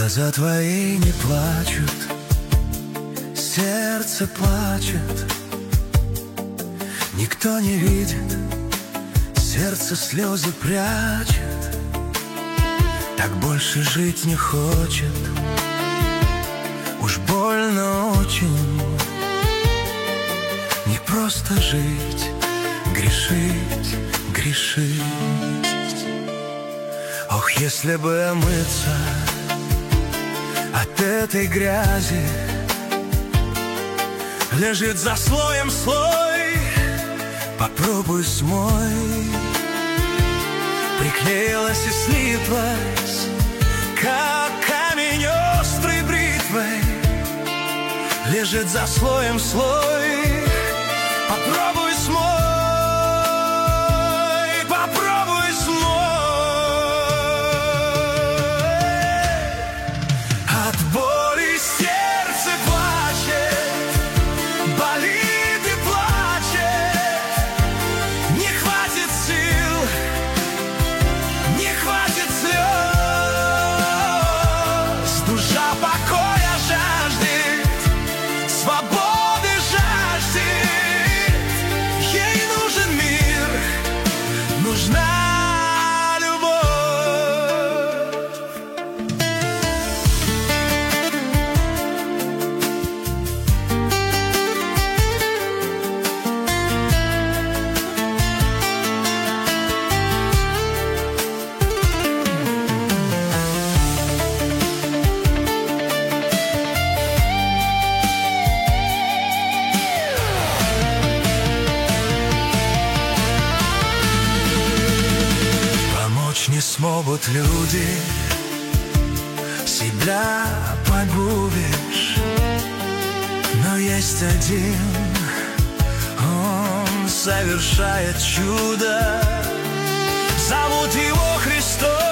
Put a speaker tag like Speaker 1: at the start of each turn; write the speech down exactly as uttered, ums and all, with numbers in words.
Speaker 1: Глаза твои не плачут, сердце плачет. Никто не видит, сердце слезы прячет. Так больше жить не хочет, уж больно очень. Не просто жить, грешить, грешить. Ох, если бы омыться от этой грязи, лежит за слоем слой, попробуй смой. Приклеилась и слиплась, как камень острой бритвой, лежит за слоем слой, попробуй смой. Попробуй смой. От боли сердце плачет, болит и плачет. Не хватит сил, не хватит слез. Душа покоя жаждет, свободы жаждет. Ей нужен мир, нужна любовь. Помочь не смогут люди, себя погубишь. Но есть один, он совершает чудо. Зовут его Христос.